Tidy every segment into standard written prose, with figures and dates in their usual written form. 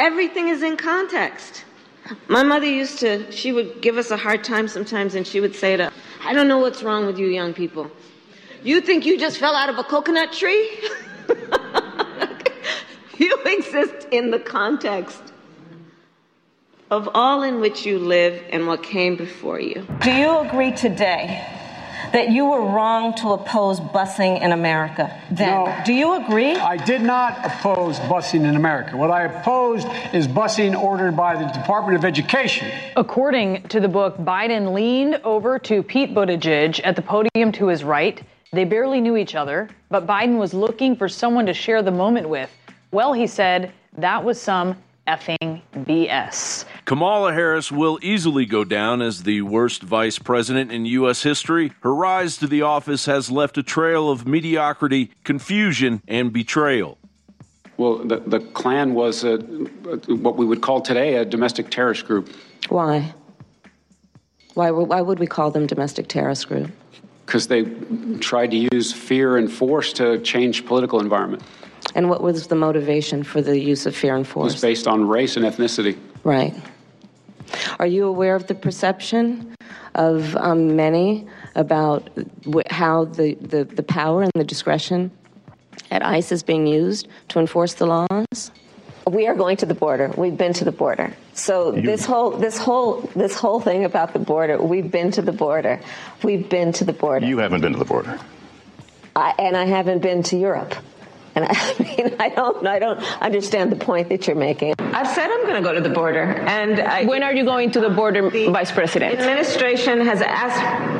Everything is in context. My mother she would give us a hard time sometimes, and she would say to us, I don't know what's wrong with you young people. You think you just fell out of a coconut tree? You exist in the context of all in which you live and what came before you. Do you agree today that you were wrong to oppose busing in America then? No, do you agree? I did not oppose busing in America. What I opposed is busing ordered by the Department of Education. According to the book, Biden leaned over to Pete Buttigieg at the podium to his right. They barely knew each other, but Biden was looking for someone to share the moment with. Well, he said, that was some effing BS. Kamala Harris will easily go down as the worst vice president in U.S. history. Her rise to the office has left a trail of mediocrity, confusion, and betrayal. Well, the Klan was what we would call today a domestic terrorist group. Why? Why would we call them domestic terrorist group? Because they tried to use fear and force to change political environment. And what was the motivation for the use of fear and force? It was based on race and ethnicity. Right. Are you aware of the perception of many about how the power and the discretion at ICE is being used to enforce the laws? We are going to the border. We've been to the border. So this whole thing about the border, we've been to the border. We've been to the border. You haven't been to the border. And I haven't been to Europe. And I don't understand the point that you're making. I've said I'm going to go to the border. And when are you going to the border, Vice President? The administration has asked.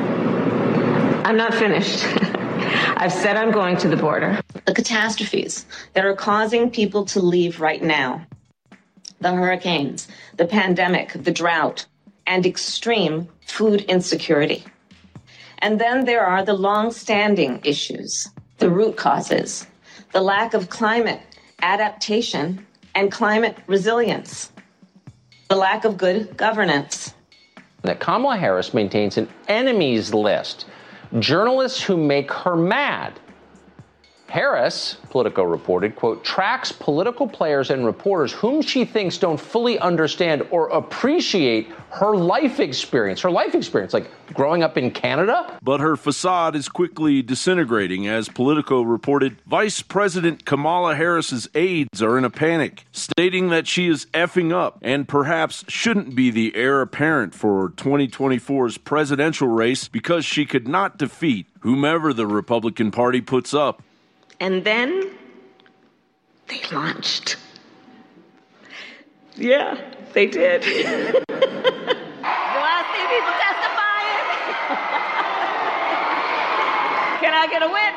I'm not finished. I've said I'm going to the border. The catastrophes that are causing people to leave right now, the hurricanes, the pandemic, the drought, and extreme food insecurity. And then there are the long-standing issues, the root causes, the lack of climate adaptation and climate resilience, the lack of good governance. That Kamala Harris maintains an enemies list, journalists who make her mad. Harris, Politico reported, quote, tracks political players and reporters whom she thinks don't fully understand or appreciate her life experience, like growing up in Canada. But her facade is quickly disintegrating. As Politico reported, Vice President Kamala Harris's aides are in a panic, stating that she is effing up and perhaps shouldn't be the heir apparent for 2024's presidential race because she could not defeat whomever the Republican Party puts up. And then they launched. Yeah, they did. Do I see people testifying? Can I get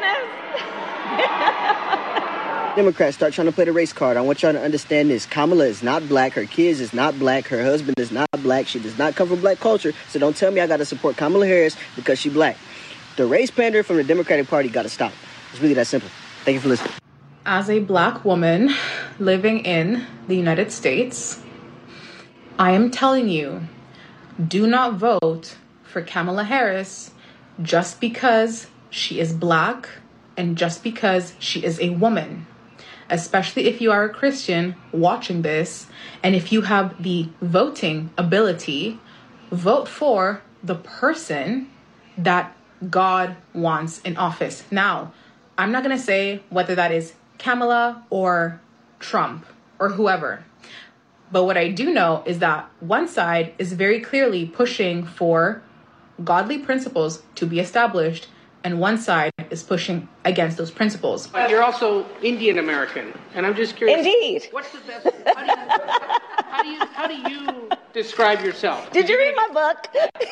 a witness? Democrats start trying to play the race card. I want y'all to understand this. Kamala is not black. Her kids is not black. Her husband is not black. She does not come from black culture. So don't tell me I got to support Kamala Harris because she black. The race pander from the Democratic Party got to stop. It's really that simple. Thank you for listening. As a black woman living in the United States, I am telling you, do not vote for Kamala Harris just because she is black and just because she is a woman. Especially if you are a Christian watching this, and if you have the voting ability, vote for the person that God wants in office. Now, I'm not going to say whether that is Kamala or Trump or whoever. But what I do know is that one side is very clearly pushing for godly principles to be established, and one side is pushing against those principles. You're also Indian American, and I'm just curious. Indeed. What's the best? How do you describe yourself? Did you read my book?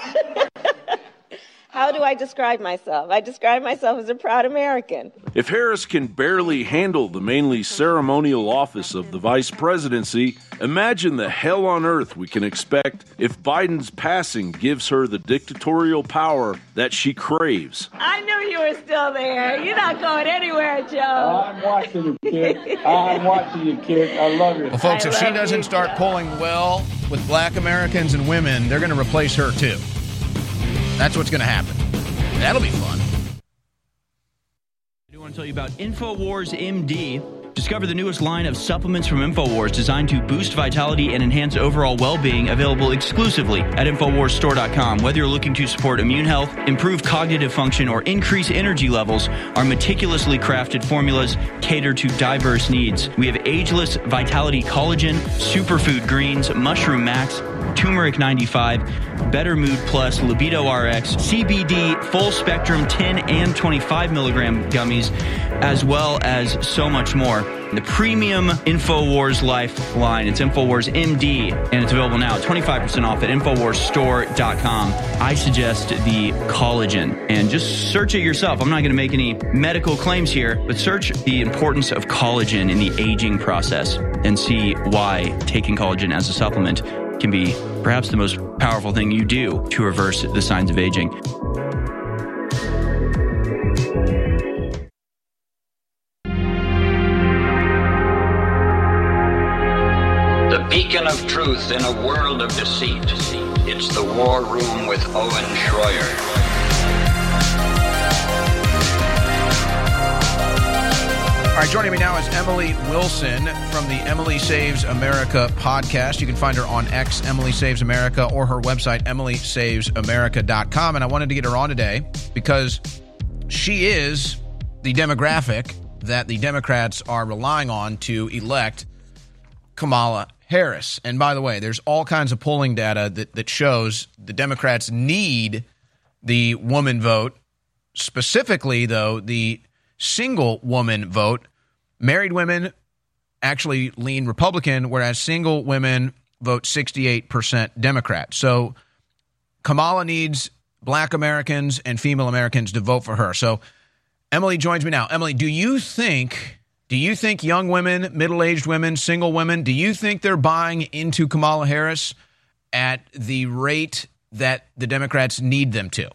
How do I describe myself? I describe myself as a proud American. If Harris can barely handle the mainly ceremonial office of the vice presidency, imagine the hell on earth we can expect if Biden's passing gives her the dictatorial power that she craves. I knew you were still there. You're not going anywhere, Joe. I'm watching you, kid. I'm watching you, kid. I love you. Well, folks, if she doesn't start polling well with black Americans and women, they're going to replace her, too. That's what's going to happen. That'll be fun. I do want to tell you about InfoWars MD. Just Discover the newest line of supplements from InfoWars designed to boost vitality and enhance overall well-being, available exclusively at InfoWarsStore.com. Whether you're looking to support immune health, improve cognitive function, or increase energy levels, our meticulously crafted formulas cater to diverse needs. We have Ageless Vitality Collagen, Superfood Greens, Mushroom Max, Turmeric 95, Better Mood Plus, Libido RX, CBD, Full Spectrum 10 and 25 milligram gummies, as well as so much more. The premium InfoWars Life line. It's InfoWars MD, and it's available now. 25% off at InfoWarsStore.com. I suggest the collagen, and just search it yourself. I'm not going to make any medical claims here, but search the importance of collagen in the aging process and see why taking collagen as a supplement can be perhaps the most powerful thing you do to reverse the signs of aging. The beacon of truth in a world of deceit. It's the War Room with Owen Schroyer. All right, joining me now is Emily Wilson from the Emily Saves America podcast. You can find her on X, Emily Saves America, or her website, EmilySavesAmerica.com. And I wanted to get her on today because she is the demographic that the Democrats are relying on to elect Kamala Harris. And by the way, there's all kinds of polling data that shows the Democrats need the woman vote. Specifically, though, the single woman vote. Married women actually lean Republican, whereas single women vote 68% Democrat. So Kamala needs Black Americans and female Americans to vote for her. So Emily joins me now. Emily, do you think young women, middle-aged women, single women, do you think they're buying into Kamala Harris at the rate that the Democrats need them to?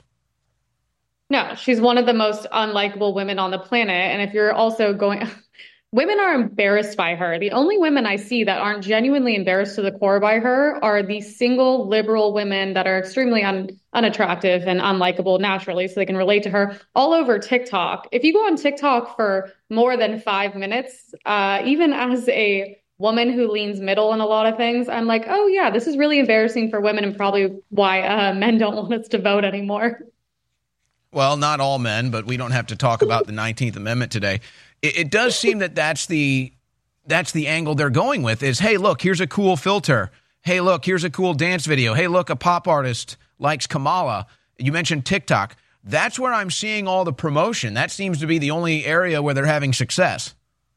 No, she's one of the most unlikable women on the planet. And if you're also going, women are embarrassed by her. The only women I see that aren't genuinely embarrassed to the core by her are the single liberal women that are extremely unattractive and unlikable naturally, so they can relate to her all over TikTok. If you go on TikTok for more than 5 minutes, even as a woman who leans middle in a lot of things, I'm like, oh yeah, this is really embarrassing for women and probably why men don't want us to vote anymore. Well, not all men, but we don't have to talk about the 19th Amendment today. It does seem that that's the angle they're going with is, hey, look, here's a cool filter. Hey, look, here's a cool dance video. Hey, look, a pop artist likes Kamala. You mentioned TikTok. That's where I'm seeing all the promotion. That seems to be the only area where they're having success.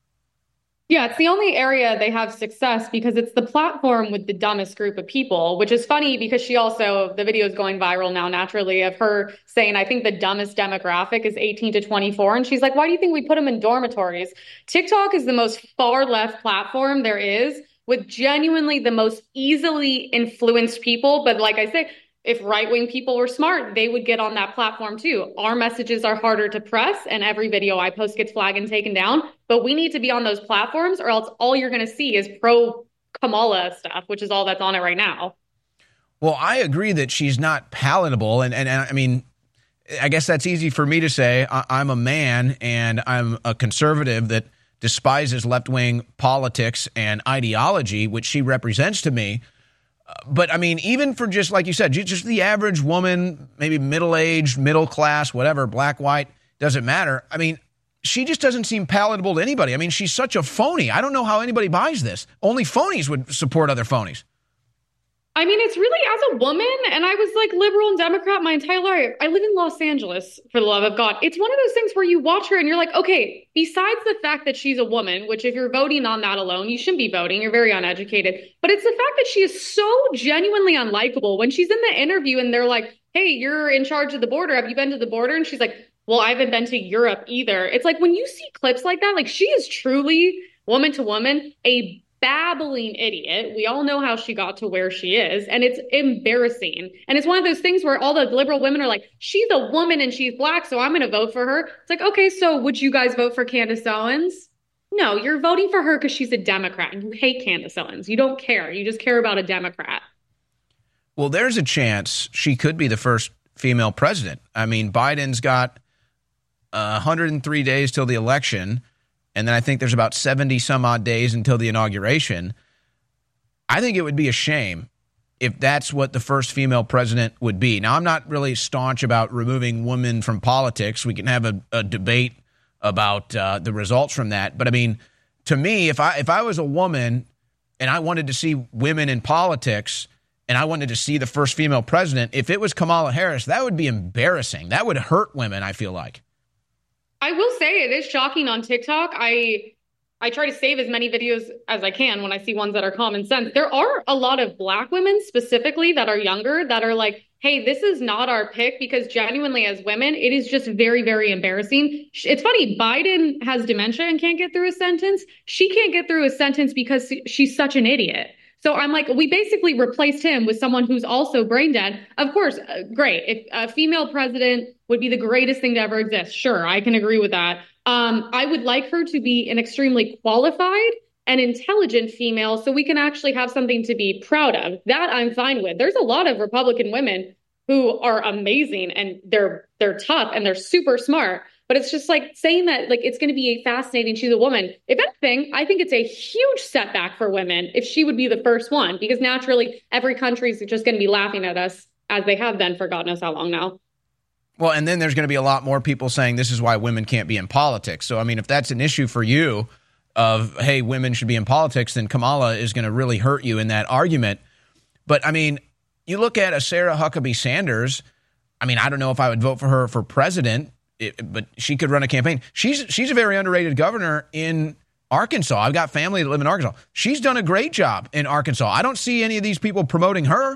Yeah, it's the only area they have success because it's the platform with the dumbest group of people, which is funny because the video is going viral now naturally of her saying, I think the dumbest demographic is 18 to 24. And she's like, why do you think we put them in dormitories? TikTok is the most far left platform there is with genuinely the most easily influenced people. But like I say, if right-wing people were smart, they would get on that platform too. Our messages are harder to press, and every video I post gets flagged and taken down. But we need to be on those platforms, or else all you're going to see is pro-Kamala stuff, which is all that's on it right now. Well, I agree that she's not palatable. And I mean, I guess that's easy for me to say. I'm a man, and I'm a conservative that despises left-wing politics and ideology, which she represents to me. But, I mean, even for just, like you said, just the average woman, maybe middle-aged, middle class, whatever, black, white, doesn't matter. I mean, she just doesn't seem palatable to anybody. I mean, she's such a phony. I don't know how anybody buys this. Only phonies would support other phonies. I mean, it's really, as a woman, and I was like liberal and Democrat my entire life. I live in Los Angeles, for the love of God. It's one of those things where you watch her and you're like, okay, besides the fact that she's a woman, which if you're voting on that alone, you shouldn't be voting. You're very uneducated. But it's the fact that she is so genuinely unlikable. When she's in the interview and they're like, hey, you're in charge of the border. Have you been to the border? And she's like, well, I haven't been to Europe either. It's like when you see clips like that, like she is truly, woman to woman, a babbling idiot. We all know how she got to where she is, and it's embarrassing. And it's one of those things where all the liberal women are like, she's a woman and she's black, so I'm going to vote for her. It's like, okay, so would you guys vote for Candace Owens? No, you're voting for her because she's a Democrat and you hate Candace Owens. You don't care. You just care about a Democrat. Well, there's a chance she could be the first female president. I mean, Biden's got 103 days till the election. and then I think there's about 70 some odd days until the inauguration. I think it would be a shame if that's what the first female president would be. Now, I'm not really staunch about removing women from politics. We can have a debate about the results from that. But I mean, to me, if I was a woman and I wanted to see women in politics and I wanted to see the first female president, if it was Kamala Harris, that would be embarrassing. That would hurt women, I feel like. I will say it is shocking on TikTok. I try to save as many videos as I can when I see ones that are common sense. There are a lot of Black women specifically that are younger that are like, hey, this is not our pick, because genuinely as women, it is just very, very embarrassing. It's funny, Biden has dementia and can't get through a sentence. She can't get through a sentence because she's such an idiot. So I'm like, we basically replaced him with someone who's also brain dead. Of course, great. If a female president would be the greatest thing to ever exist, sure, I can agree with that. I would like her to be an extremely qualified and intelligent female so we can actually have something to be proud of. That I'm fine with. There's a lot of Republican women who are amazing and they're tough and they're super smart. But it's just like saying that like it's going to be fascinating. She's a woman. If anything, I think it's a huge setback for women if she would be the first one, because naturally every country is just going to be laughing at us as they have been for God knows how long now. Well, and then there's going to be a lot more people saying this is why women can't be in politics. So, I mean, if that's an issue for you of, hey, women should be in politics, then Kamala is going to really hurt you in that argument. But, I mean, you look at a Sarah Huckabee Sanders. I mean, I don't know if I would vote for her for president, but she could run a campaign. She's a very underrated governor in Arkansas. I've got family that live in Arkansas. She's done a great job in Arkansas. I don't see any of these people promoting her.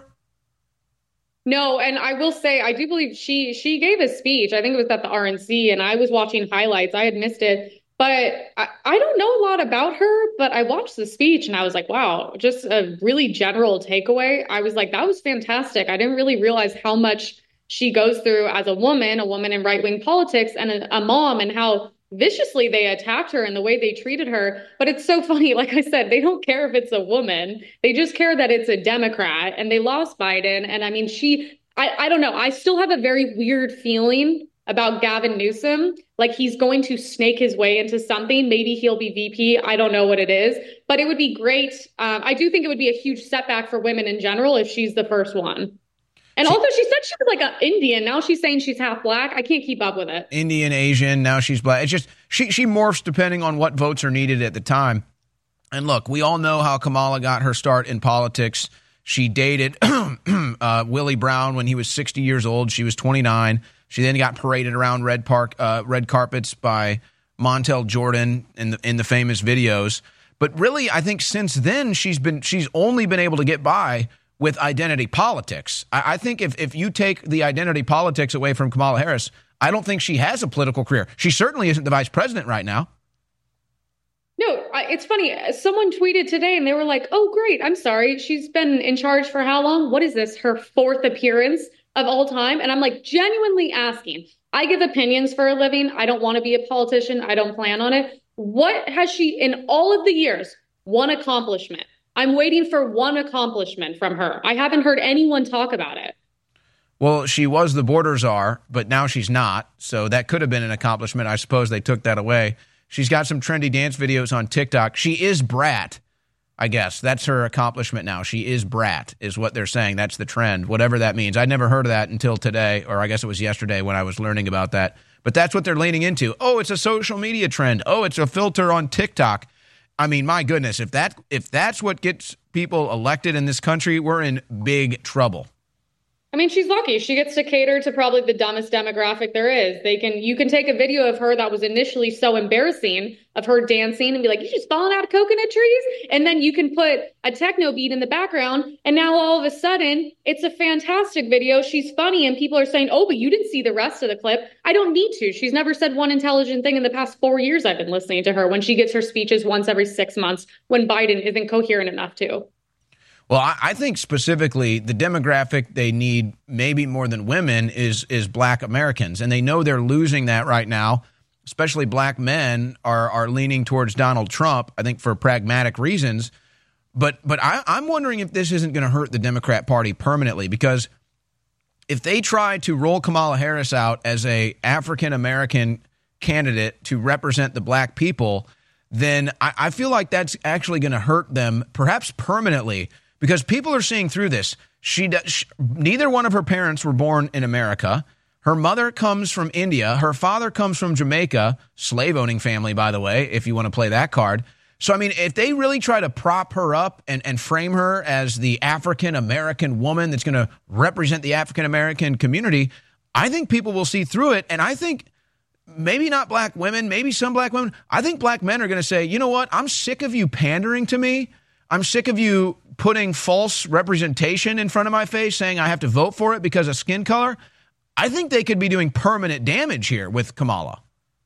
No, and I will say, I do believe she gave a speech. I think it was at the RNC, and I was watching highlights. I had missed it. But I don't know a lot about her, but I watched the speech, and I was like, wow, just a really general takeaway. I was like, that was fantastic. I didn't really realize how much she goes through as a woman in right-wing politics, and a mom, and how viciously they attacked her and the way they treated her. But it's so funny. Like I said, they don't care if it's a woman. They just care that it's a Democrat, and they lost Biden. And I mean, I don't know. I still have a very weird feeling about Gavin Newsom. Like he's going to snake his way into something. Maybe he'll be VP. I don't know what it is, but it would be great. I do think it would be a huge setback for women in general if she's the first one. And also, she said she was like an Indian. Now she's saying she's half Black. I can't keep up with it. Indian, Asian, now she's Black. It's just, she morphs depending on what votes are needed at the time. And look, we all know how Kamala got her start in politics. She dated Willie Brown when he was 60 years old. She was 29. She then got paraded around red carpets by Montel Jordan in the famous videos. But really, I think since then, she's only been able to get by with identity politics. I think if you take the identity politics away from Kamala Harris, I don't think she has a political career. She certainly isn't the vice president right now. No, it's funny. Someone tweeted today and they were like, oh, great. I'm sorry. She's been in charge for how long? What is this? Her fourth appearance of all time? And I'm like genuinely asking. I give opinions for a living. I don't want to be a politician. I don't plan on it. What has she, in all of the years, one accomplishment? I'm waiting for one accomplishment from her. I haven't heard anyone talk about it. Well, she was the border czar, but now she's not. So that could have been an accomplishment. I suppose they took that away. She's got some trendy dance videos on TikTok. She is brat, I guess. That's her accomplishment now. She is brat is what they're saying. That's the trend, whatever that means. I'd never heard of that until today, or I guess it was yesterday when I was learning about that. But that's what they're leaning into. Oh, it's a social media trend. Oh, it's a filter on TikTok. I mean, my goodness, if that's what gets people elected in this country, we're in big trouble. I mean, she's lucky. She gets to cater to probably the dumbest demographic there is. You can take a video of her that was initially so embarrassing of her dancing and be like, she's falling out of coconut trees. And then you can put a techno beat in the background. And now all of a sudden it's a fantastic video. She's funny. And people are saying, oh, but you didn't see the rest of the clip. I don't need to. She's never said one intelligent thing in the past 4 years. I've been listening to her when she gets her speeches once every 6 months when Biden isn't coherent enough to. Well, I think specifically the demographic they need maybe more than women is Black Americans. And they know they're losing that right now. Especially Black men are leaning towards Donald Trump, I think for pragmatic reasons. But I'm wondering if this isn't going to hurt the Democrat Party permanently, because if they try to roll Kamala Harris out as a African-American candidate to represent the Black people, then I feel like that's actually going to hurt them, perhaps permanently, because people are seeing through this. Neither one of her parents were born in America. Her mother comes from India. Her father comes from Jamaica, slave-owning family, by the way, if you want to play that card. So, I mean, if they really try to prop her up and frame her as the African-American woman that's going to represent the African-American community, I think people will see through it. And I think maybe not black women, maybe some black women, I think black men are going to say, you know what, I'm sick of you pandering to me. I'm sick of you putting false representation in front of my face, saying I have to vote for it because of skin color. I think they could be doing permanent damage here with Kamala.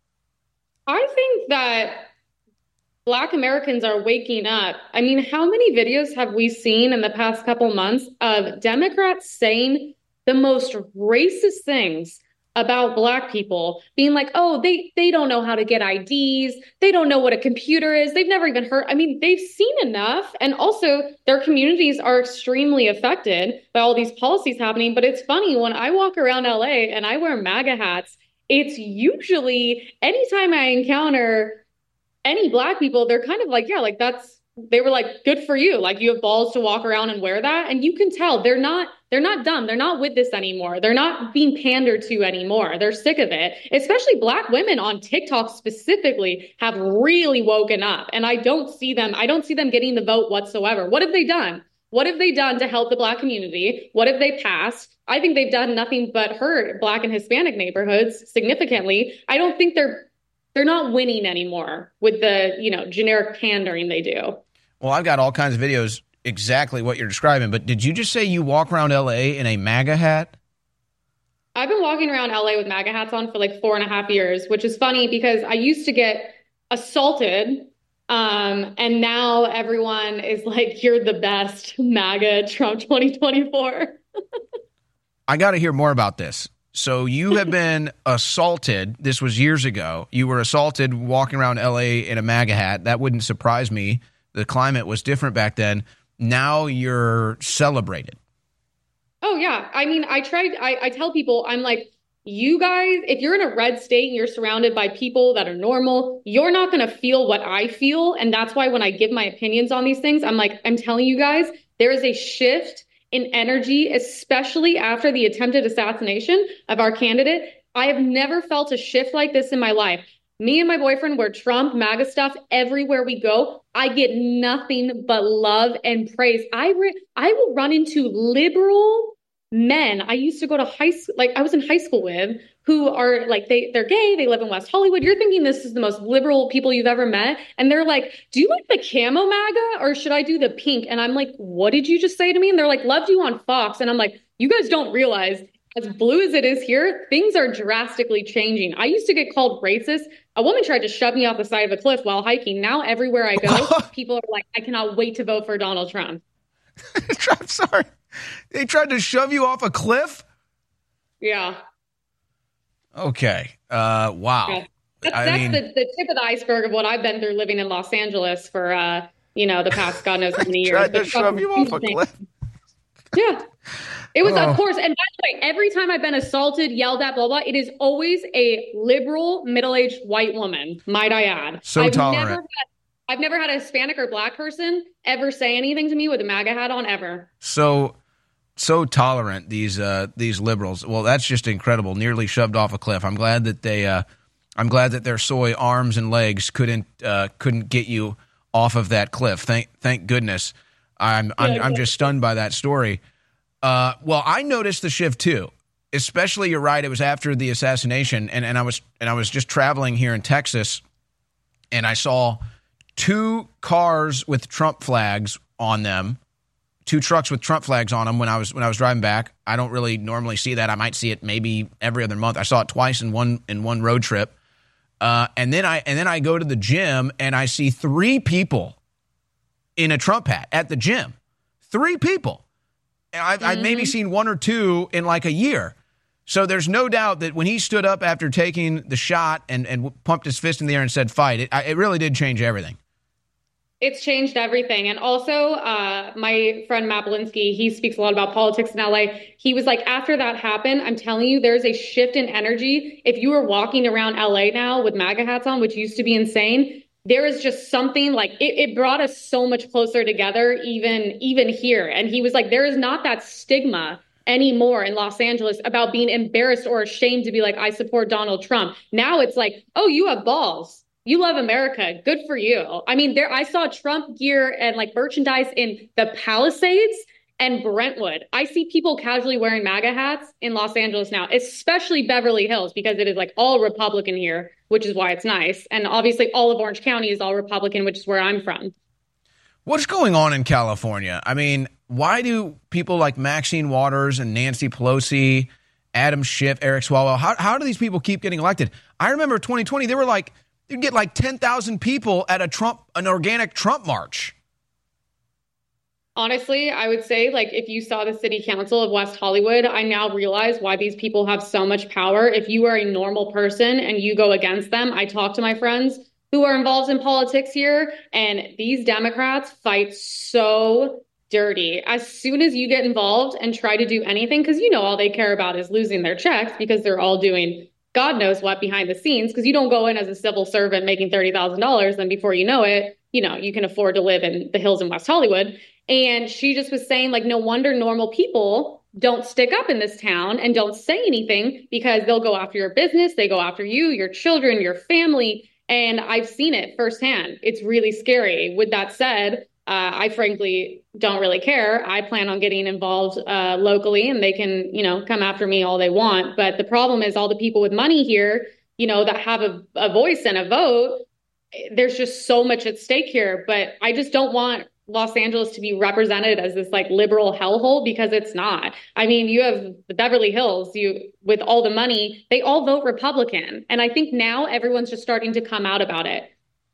I think that Black Americans are waking up. I mean, how many videos have we seen in the past couple months of Democrats saying the most racist things about Black people, being like, oh, they don't know how to get IDs. They don't know what a computer is. They've never even heard. I mean, they've seen enough. And also their communities are extremely affected by all these policies happening. But it's funny, when I walk around LA and I wear MAGA hats, it's usually anytime I encounter any Black people, they're kind of like, yeah, like they were like, good for you. Like, you have balls to walk around and wear that. And you can tell they're not dumb. They're not with this anymore. They're not being pandered to anymore. They're sick of it. Especially Black women on TikTok specifically have really woken up. And I don't see them getting the vote whatsoever. What have they done? What have they done to help the Black community? What have they passed? I think they've done nothing but hurt Black and Hispanic neighborhoods significantly. I don't think they're not winning anymore with the, generic pandering they do. Well, I've got all kinds of videos exactly what you're describing, but did you just say you walk around LA in a MAGA hat? I've been walking around LA with MAGA hats on for like 4.5 years, which is funny because I used to get assaulted. And now everyone is like, you're the best, MAGA Trump 2024. I got to hear more about this. So you have been assaulted. This was years ago. You were assaulted walking around LA in a MAGA hat. That wouldn't surprise me. The climate was different back then. Now you're celebrated. Oh, yeah. I mean, I tell people, I'm like, you guys, if you're in a red state and you're surrounded by people that are normal, you're not going to feel what I feel. And that's why when I give my opinions on these things, I'm like, I'm telling you guys, there is a shift in energy, especially after the attempted assassination of our candidate. I have never felt a shift like this in my life. Me and my boyfriend wear Trump, MAGA stuff everywhere we go. I get nothing but love and praise. I will run into liberal men I used to go to high school, like I was in high school with, who are like, they're gay, they live in West Hollywood. You're thinking this is the most liberal people you've ever met. And they're like, do you like the camo MAGA or should I do the pink? And I'm like, what did you just say to me? And they're like, loved you on Fox. And I'm like, you guys don't realize, as blue as it is here, things are drastically changing. I used to get called racist. A woman tried to shove me off the side of a cliff while hiking. Now everywhere I go, people are like, I cannot wait to vote for Donald Trump. I'm sorry. They tried to shove you off a cliff? Yeah. Okay. Wow. Yeah. That's the tip of the iceberg of what I've been through living in Los Angeles for, the past God knows how many years. Tried to shove you off a cliff? Yeah. It was, of course, and by the way, every time I've been assaulted, yelled at, blah, blah, it is always a liberal, middle-aged white woman, might I add. So tolerant. I've never had a Hispanic or Black person ever say anything to me with a MAGA hat on, ever. So tolerant, these liberals. Well, that's just incredible. Nearly shoved off a cliff. I'm glad that their soy arms and legs couldn't get you off of that cliff. Thank goodness. I'm just stunned by that story. Well, I noticed the shift too. Especially, you're right. It was after the assassination, and I was just traveling here in Texas, and I saw 2 cars with Trump flags on them, 2 trucks with Trump flags on them when I was driving back. I don't really normally see that. I might see it maybe every other month. I saw it twice in one road trip, and then I go to the gym and I see 3 people in a Trump hat at the gym. 3 people. I've maybe seen 1 or 2 in like a year. So there's no doubt that when he stood up after taking the shot and pumped his fist in the air and said, fight, it really did change everything. It's changed everything. And also, my friend Matt Belinsky, he speaks a lot about politics in LA. He was like, after that happened, I'm telling you, there's a shift in energy. If you were walking around LA now with MAGA hats on, which used to be insane, there is just something like it brought us so much closer together, even here. And he was like, there is not that stigma anymore in Los Angeles about being embarrassed or ashamed to be like, I support Donald Trump. Now it's like, oh, you have balls. You love America. Good for you. I mean, I saw Trump gear and like merchandise in the Palisades and Brentwood. I see people casually wearing MAGA hats in Los Angeles now, especially Beverly Hills, because it is like all Republican here, which is why it's nice. And obviously all of Orange County is all Republican, which is where I'm from. What's going on in California? I mean, why do people like Maxine Waters and Nancy Pelosi, Adam Schiff, Eric Swalwell, how do these people keep getting elected? I remember 2020, they were like, you'd get like 10,000 people at an organic Trump march. Honestly, I would say, like, if you saw the city council of West Hollywood, I now realize why these people have so much power. If you are a normal person and you go against them, I talk to my friends who are involved in politics here, and these Democrats fight so dirty. As soon as you get involved and try to do anything, because all they care about is losing their checks because they're all doing God knows what behind the scenes, because you don't go in as a civil servant making $30,000, then before you know it, you can afford to live in the hills in West Hollywood. And she just was saying, like, no wonder normal people don't stick up in this town and don't say anything, because they'll go after your business. They go after you, your children, your family. And I've seen it firsthand. It's really scary. With that said, I frankly don't really care. I plan on getting involved locally, and they can, come after me all they want. But the problem is all the people with money here, that have a voice and a vote, there's just so much at stake here. But I just don't want Los Angeles to be represented as this like liberal hellhole, because it's not. I mean, you have the Beverly Hills, with all the money, they all vote Republican. And I think now everyone's just starting to come out about it.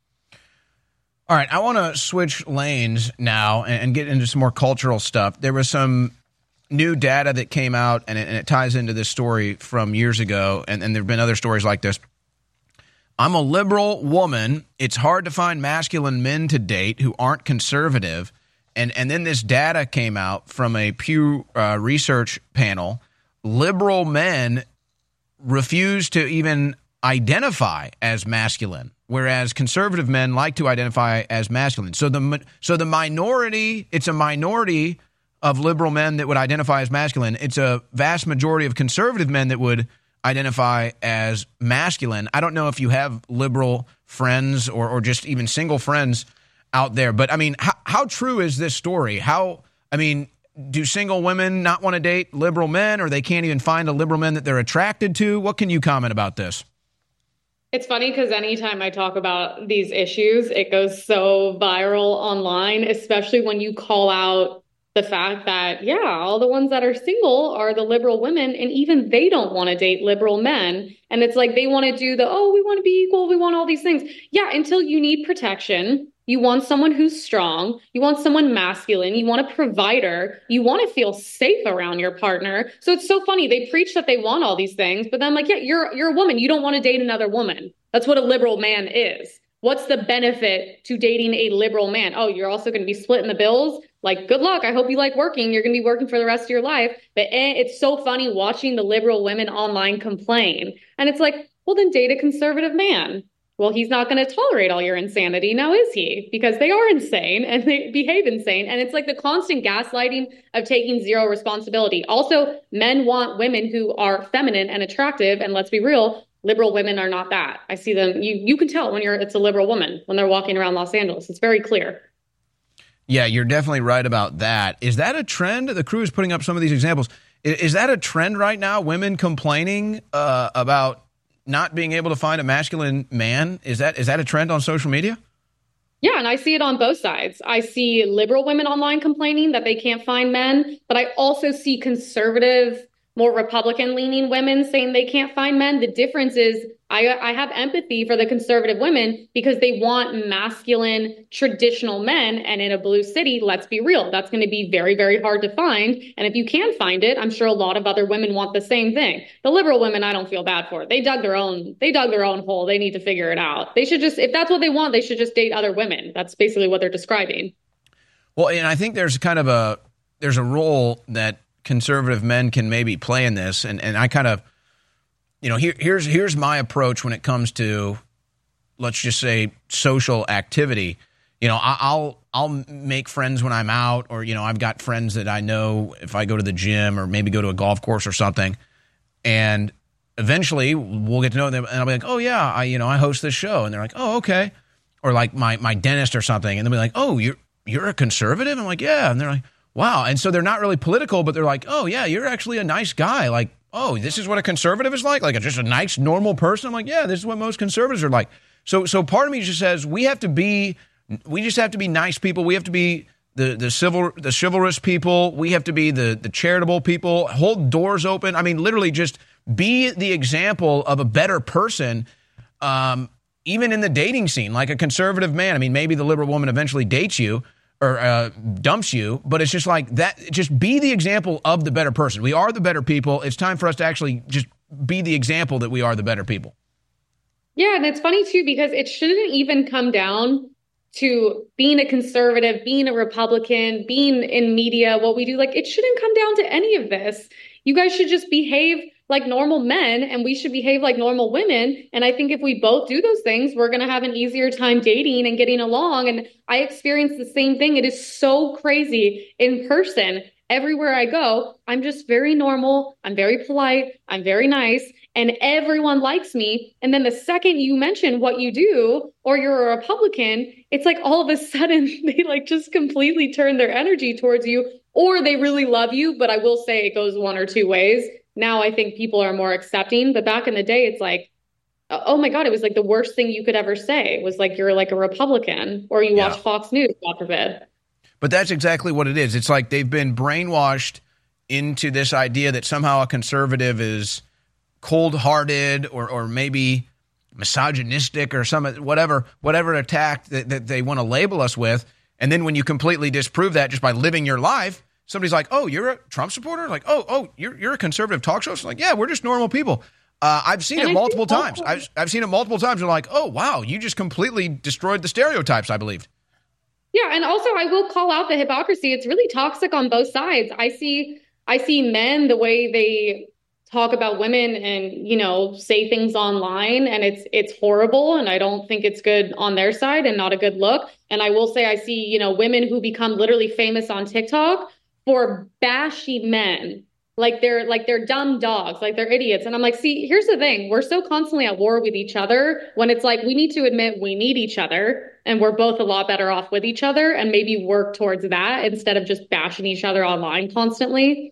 All right, I want to switch lanes now and get into some more cultural stuff. There was some new data that came out, and it ties into this story from years ago, and there have been other stories like this. I'm a liberal woman. It's hard to find masculine men to date who aren't conservative. And then this data came out from a Pew Research panel. Liberal men refuse to even identify as masculine, whereas conservative men like to identify as masculine. So the minority, it's a minority of liberal men that would identify as masculine. It's a vast majority of conservative men that would identify as masculine. I don't know if you have liberal friends or just even single friends out there, but I mean, how true is this story? Do single women not want to date liberal men, or they can't even find a liberal man that they're attracted to? What can you comment about this? It's funny because anytime I talk about these issues, it goes so viral online, especially when you call out the fact that, all the ones that are single are the liberal women, and even they don't want to date liberal men. And it's like they want to do we want to be equal, we want all these things. Yeah, until you need protection. You want someone who's strong. You want someone masculine. You want a provider. You want to feel safe around your partner. So it's so funny. They preach that they want all these things, but then like, you're a woman. You don't want to date another woman. That's what a liberal man is. What's the benefit to dating a liberal man? Oh, you're also going to be splitting the bills? Like, good luck. I hope you like working. You're going to be working for the rest of your life. But it's so funny watching the liberal women online complain. And it's like, well, then date a conservative man. Well, he's not going to tolerate all your insanity. Now, is he? Because they are insane and they behave insane. And it's like the constant gaslighting of taking zero responsibility. Also, men want women who are feminine and attractive. And let's be real, liberal women are not that. I see them. You can tell when it's a liberal woman when they're walking around Los Angeles. It's very clear. Yeah, you're definitely right about that. Is that a trend? The crew is putting up some of these examples. Is that a trend right now? Women complaining about not being able to find a masculine man? Is that a trend on social media? Yeah, and I see it on both sides. I see liberal women online complaining that they can't find men, but I also see conservative, more Republican-leaning women saying they can't find men. The difference is I have empathy for the conservative women because they want masculine, traditional men. And in a blue city, let's be real, that's going to be very, very hard to find. And if you can find it, I'm sure a lot of other women want the same thing. The liberal women, I don't feel bad for. They dug their own hole. They need to figure it out. They should just, if that's what they want, they should just date other women. That's basically what they're describing. Well, and I think there's kind of there's a role that conservative men can maybe play in this. And I kind of, here's my approach when it comes to let's just say, social activity, you know, I'll make friends when I'm out, or, you know, I've got friends that I know if I go to the gym or maybe go to a golf course or something, and eventually we'll get to know them, and I'll be like, oh yeah, I host this show, and they're like, oh okay, or like my dentist or something, and they'll be like, oh, you're a conservative? I'm like, yeah, and they're like, wow, and so they're not really political, but they're like, oh yeah, you're actually a nice guy, like, oh, this is what a conservative is like just a nice normal person. I'm like, yeah, this is what most conservatives are like. So part of me just says we just have to be nice people. We have to be the chivalrous people. We have to be the charitable people. Hold doors open. I mean, literally just be the example of a better person, even in the dating scene, like a conservative man. I mean, maybe the liberal woman eventually dates you or dumps you, but it's just like that. Just be the example of the better person. We are the better people. It's time for us to actually just be the example that we are the better people. Yeah, and it's funny too, because it shouldn't even come down to being a conservative, being a Republican, being in media, what we do. Like, it shouldn't come down to any of this. You guys should just behave like normal men, and we should behave like normal women. And I think if we both do those things, we're going to have an easier time dating and getting along. And I experience the same thing. It is so crazy in person. Everywhere I go, I'm just very normal. I'm very polite. I'm very nice. And everyone likes me. And then the second you mention what you do, or you're a Republican, it's like all of a sudden they like just completely turn their energy towards you, or they really love you. But I will say it goes one or two ways. Now I think people are more accepting. But back in the day, it's like, oh my God, it was like the worst thing you could ever say was like, you're like a Republican, or you watch Fox News, God forbid. But that's exactly what it is. It's like they've been brainwashed into this idea that somehow a conservative is cold-hearted or maybe misogynistic or some whatever attack that they want to label us with. And then when you completely disprove that just by living your life, somebody's like, oh, you're a Trump supporter? Like, oh, you're a conservative talk show? So like, yeah, we're just normal people. I've seen it multiple times. I've seen it multiple times. They're like, oh, wow, you just completely destroyed the stereotypes I believed. Yeah, and also I will call out the hypocrisy. It's really toxic on both sides. I see men, the way they talk about women and, you know, say things online, and it's horrible, and I don't think it's good on their side and not a good look. And I will say I see, you know, women who become literally famous on TikTok for bashy men. Like they're dumb dogs, like they're idiots. And I'm like, see, here's the thing. We're so constantly at war with each other, when it's like we need to admit we need each other, and we're both a lot better off with each other, and maybe work towards that instead of just bashing each other online constantly.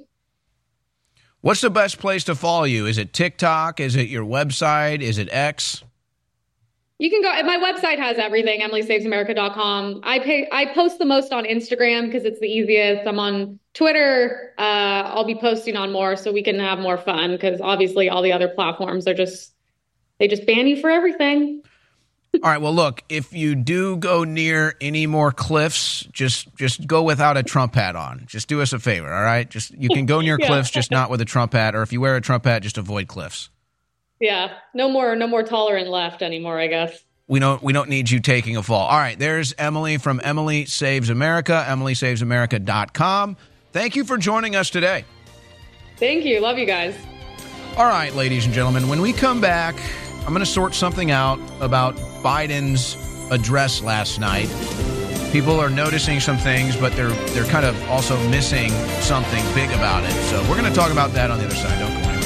What's the best place to follow you? Is it TikTok? Is it your website? Is it X? You can go. My website has everything, EmilySavesAmerica.com. I post the most on Instagram because it's the easiest. I'm on Twitter. I'll be posting on more so we can have more fun, because obviously all the other platforms are they just ban you for everything. All right. Well, look, if you do go near any more cliffs, just go without a Trump hat on. Just do us a favor. All right. You can go near cliffs, just not with a Trump hat. Or if you wear a Trump hat, just avoid cliffs. Yeah. No more tolerant left anymore, I guess. We don't need you taking a fall. All right. There's Emily from Emily Saves America, EmilySavesAmerica.com. Thank you for joining us today. Thank you. Love you guys. All right, ladies and gentlemen, when we come back, I'm going to sort something out about Biden's address last night. People are noticing some things, but they're kind of also missing something big about it. So we're going to talk about that on the other side. Don't go anywhere.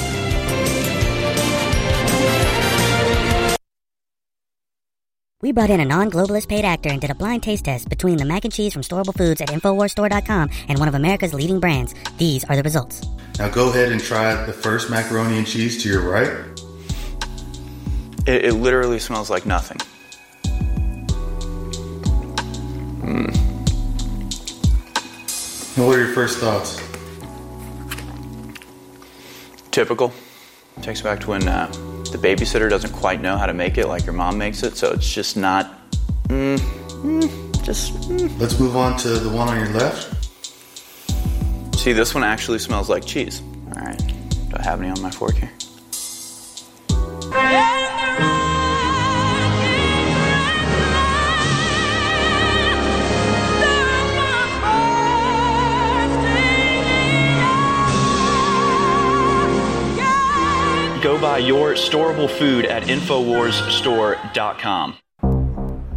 We brought in a non-globalist paid actor and did a blind taste test between the mac and cheese from Storable Foods at InfoWarsStore.com and one of America's leading brands. These are the results. Now go ahead and try the first macaroni and cheese to your right. It literally smells like nothing. What are your first thoughts? Typical. Takes back to when the babysitter doesn't quite know how to make it like your mom makes it, so it's just not. Let's move on to the one on your left. See, this one actually smells like cheese. All right. Do I have any on my fork here? Go buy your storable food at InfoWarsStore.com.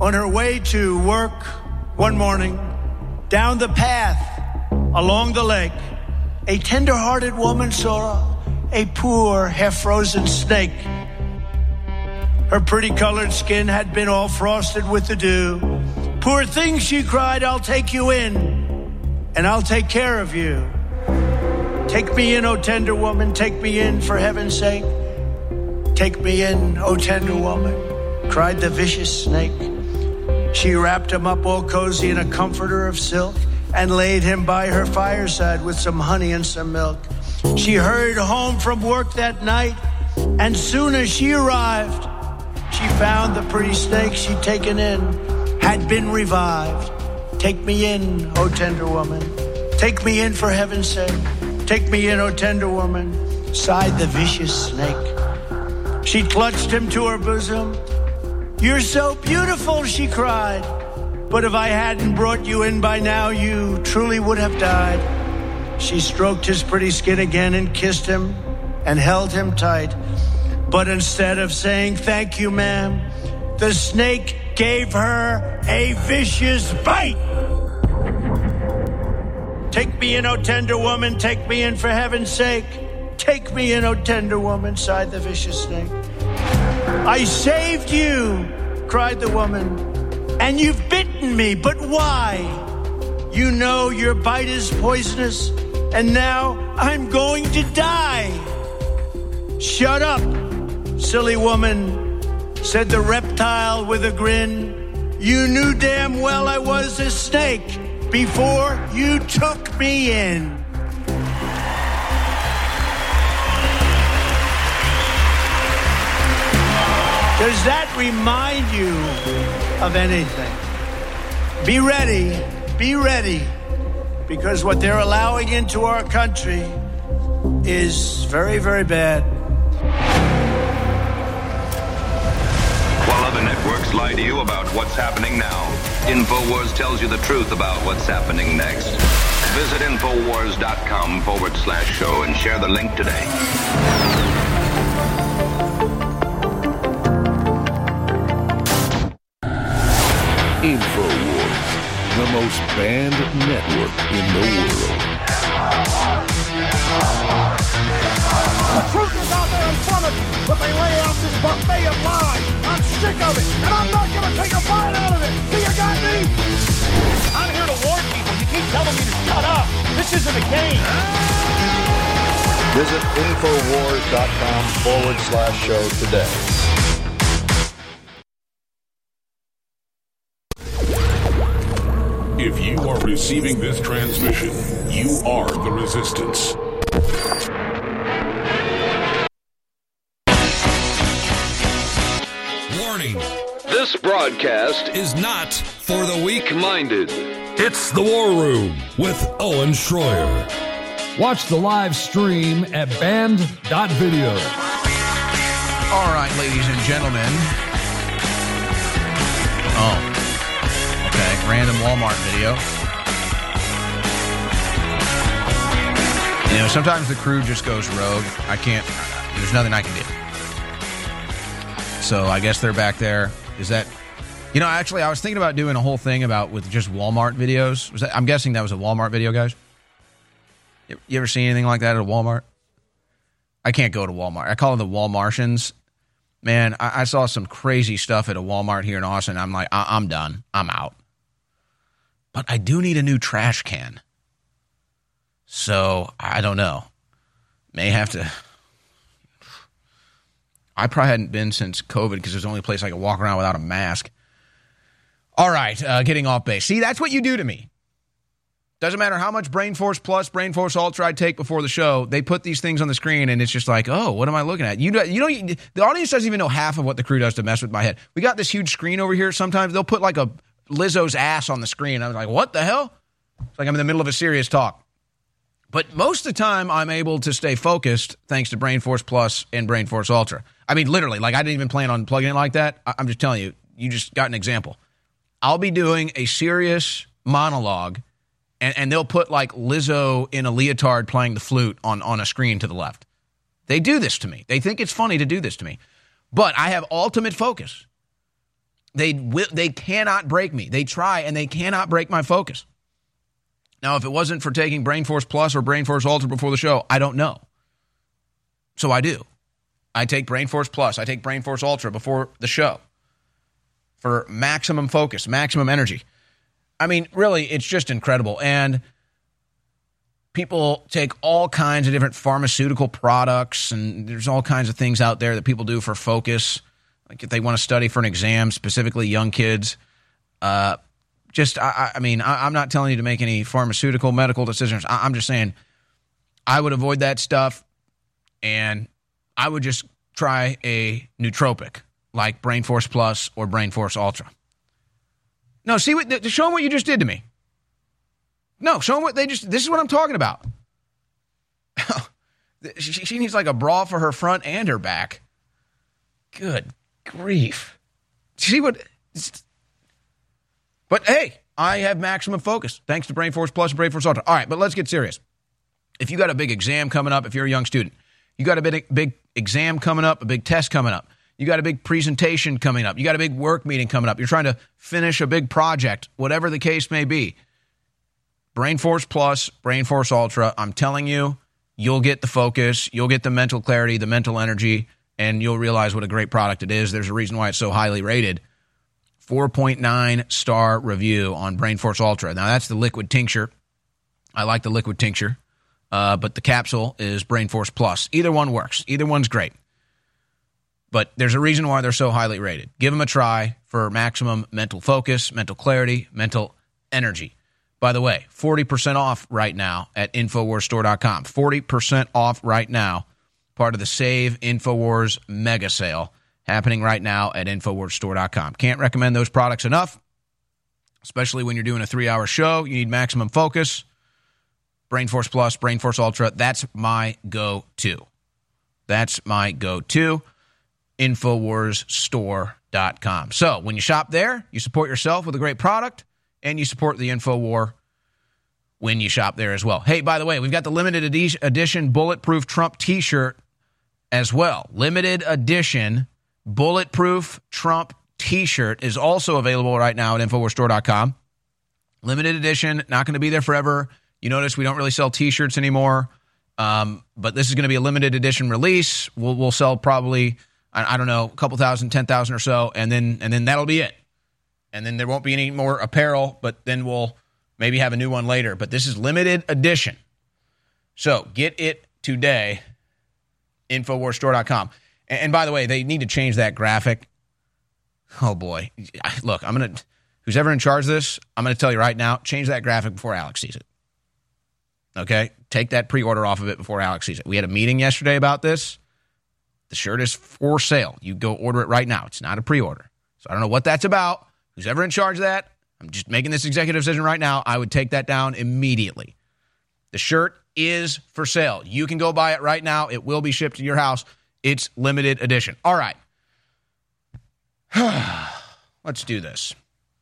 On her way to work one morning, down the path along the lake, a tender-hearted woman saw a poor, half-frozen snake. Her pretty-colored skin had been all frosted with the dew. Poor thing, she cried, I'll take you in, and I'll take care of you. Take me in, O tender woman, take me in, for heaven's sake. Take me in, O tender woman, cried the vicious snake. She wrapped him up all cozy in a comforter of silk and laid him by her fireside with some honey and some milk. She hurried home from work that night, and soon as she arrived, she found the pretty snake she'd taken in had been revived. Take me in, O tender woman. Take me in, for heaven's sake. Take me in, O tender woman, sighed the vicious snake. She clutched him to her bosom. You're so beautiful, she cried. But if I hadn't brought you in by now, you truly would have died. She stroked his pretty skin again and kissed him and held him tight. But instead of saying, thank you, ma'am, the snake gave her a vicious bite. Take me in, O tender woman, take me in, for heaven's sake. Take me in, O tender woman, sighed the vicious snake. I saved you, cried the woman, and you've bitten me, but why? You know your bite is poisonous, and now I'm going to die. Shut up, silly woman, said the reptile with a grin. You knew damn well I was a snake before you took me in. Does that remind you of anything? Be ready, because what they're allowing into our country is very, very bad. While other networks lie to you about what's happening now, InfoWars tells you the truth about what's happening next. Visit Infowars.com/show and share the link today. InfoWars, the most banned network in the world. The truth is out there in front of you, but they lay out this buffet of lies. I'm sick of it, and I'm not going to take a bite out of it. Do you got me? I'm here to warn people. You keep telling me to shut up. This isn't a game. Visit Infowars.com/show today. If you are receiving this transmission, you are the resistance. Warning. This broadcast is not for the weak-minded. It's The War Room with Owen Schroyer. Watch the live stream at band.video. All right, ladies and gentlemen. Oh. Okay, random Walmart video. You know, sometimes the crew just goes rogue. There's nothing I can do. So I guess they're back there. Is that, actually I was thinking about doing a whole thing with just Walmart videos. I'm guessing that was a Walmart video, guys. You ever seen anything like that at a Walmart? I can't go to Walmart. I call them the Walmartians. Man, I saw some crazy stuff at a Walmart here in Austin. I'm like, I'm done. I'm out. But I do need a new trash can. So, I don't know. May have to. I probably hadn't been since COVID because it's the only place I could walk around without a mask. All right, getting off base. See, that's what you do to me. Doesn't matter how much Brain Force Plus, Brain Force Ultra I take before the show. They put these things on the screen, and it's just like, oh, what am I looking at? The audience doesn't even know half of what the crew does to mess with my head. We got this huge screen over here. Sometimes they'll put like a Lizzo's ass on the screen. I was like, what the hell? It's like I'm in the middle of a serious talk. But most of the time, I'm able to stay focused thanks to Brain Force Plus and Brain Force Ultra. I mean, literally, like I didn't even plan on plugging it like that. I'm just telling you, you just got an example. I'll be doing a serious monologue, and they'll put like Lizzo in a leotard playing the flute on a screen to the left. They do this to me. They think it's funny to do this to me. But I have ultimate focus. They cannot break me. They try, and they cannot break my focus. Now, if it wasn't for taking Brain Force Plus or Brain Force Ultra before the show, I don't know. So I do. I take Brain Force Plus. I take Brain Force Ultra before the show for maximum focus, maximum energy. I mean, really, it's just incredible. And people take all kinds of different pharmaceutical products, and there's all kinds of things out there that people do for focus. Like if they want to study for an exam, specifically young kids. I mean, I'm not telling you to make any pharmaceutical, medical decisions. I'm just saying I would avoid that stuff, and I would just try a nootropic like Brain Force Plus or Brain Force Ultra. No, show them what you just did to me. No, show them this is what I'm talking about. She needs like a bra for her front and her back. Good grief. But hey, I have maximum focus thanks to Brain Force Plus and Brain Force Ultra. All right, but let's get serious. If you got a big exam coming up, if you're a young student, you got a big exam coming up, a big test coming up. You got a big presentation coming up. You got a big work meeting coming up. You're trying to finish a big project, whatever the case may be. Brain Force Plus, Brain Force Ultra, I'm telling you, you'll get the focus, you'll get the mental clarity, the mental energy, and you'll realize what a great product it is. There's a reason why it's so highly rated. 4.9 star review on Brain Force Ultra. Now, that's the liquid tincture. I like the liquid tincture, but the capsule is Brain Force Plus. Either one works. Either one's great. But there's a reason why they're so highly rated. Give them a try for maximum mental focus, mental clarity, mental energy. By the way, 40% off right now at InfoWarsStore.com. 40% off right now. Part of the Save InfoWars mega sale happening right now at InfoWarsStore.com. Can't recommend those products enough, especially when you're doing a 3-hour show. You need maximum focus. Brain Force Plus, Brain Force Ultra, that's my go-to. That's my go-to. InfoWarsStore.com. So when you shop there, you support yourself with a great product, and you support the InfoWar when you shop there as well. Hey, by the way, we've got the limited edition Bulletproof Trump t-shirt as well. Limited edition Bulletproof Trump t-shirt is also available right now at InfoWarsStore.com. Limited edition, not going to be there forever. You notice we don't really sell t-shirts anymore, but this is going to be a limited edition release. We'll sell probably, I don't know, a couple thousand, 10,000 or so, and then that'll be it. And then there won't be any more apparel, but then we'll maybe have a new one later. But this is limited edition. So get it today, InfoWarsStore.com. And by the way, they need to change that graphic. Oh, boy. Look, who's ever in charge of this, I'm going to tell you right now, change that graphic before Alex sees it. Okay? Take that pre-order off of it before Alex sees it. We had a meeting yesterday about this. The shirt is for sale. You go order it right now. It's not a pre-order. So I don't know what that's about. Who's ever in charge of that, I'm just making this executive decision right now. I would take that down immediately. The shirt is for sale. You can go buy it right now. It will be shipped to your house. It's limited edition. All right. Let's do this.